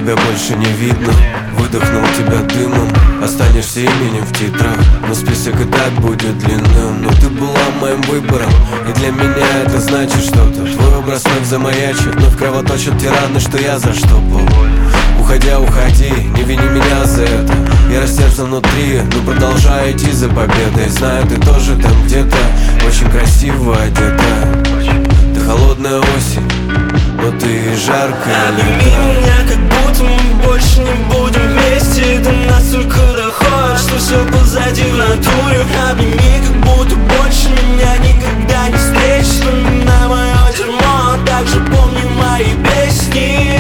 тебя больше не видно. Выдохнул тебя дымом, останешься именем в титрах. Но список и так будет длинным. Но ты была моим выбором, и для меня это значит что-то. Твой образ вновь замаячит, вновь кровоточат те раны, что я заштопал. Уходя, уходи, не вини меня за это. Я рассержен внутри, но продолжаю идти за победой. Знаю, ты тоже там где-то очень красиво одета. Ты холодная осень, но ты жаркая лето. Обними меня, как будто мы больше не будем вместе. До нас только доходит, что все позади в натуре. Обними, как будто больше меня никогда не встретишь. Вспоминай мое дерьмо, также помни мои песни.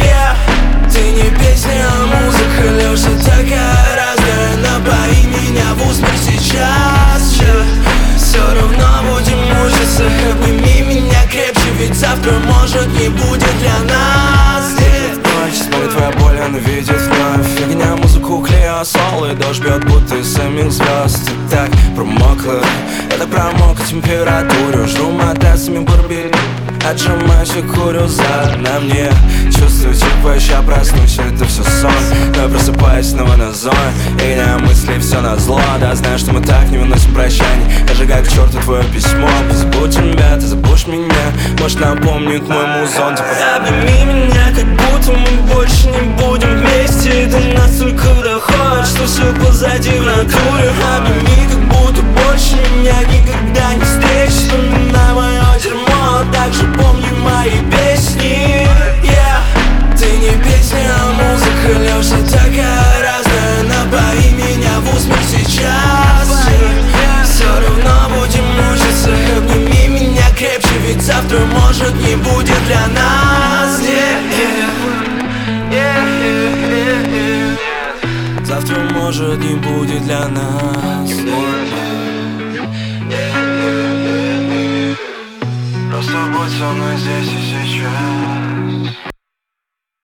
Ты не песня, а музыка, Лёша, такая разная. Напои меня в усмерть сейчас. Все равно будем мучиться. Обними меня крепче, ведь завтра может не будет для нас. Ночь, смотрит твоя боль, она видит вновь. Фигня, музыку клея, соло, и дождь бьет, будто из самих звезд. Ты так промокла, я так промок от температуры. Жру матрасами бурбили, отжимаюсь и курю на мне. Чувствую, типа, ща проснусь, это все сон. Но я просыпаюсь снова на зоне. И не мысли, все на зло. Да, знаю, что мы так не выносим прощание. Я сжигаю к черту твое письмо. Позабудь тебя, ты забудешь меня. Может, напомнит мой музон, типа. Обними меня, как будто мы больше не будем вместе. До нас только доходит, что все позади в натуре. Обними, как будто больше меня никогда не встретишь. Вспоминай мое дерьмо, также помни мои песни. Ты не песня, а музыка, Лёша, такая разная. Напои меня в усмерть сейчас. Все равно будем мучиться. Обними меня крепче, ведь завтра может не будет для нас. Завтра может не будет для нас.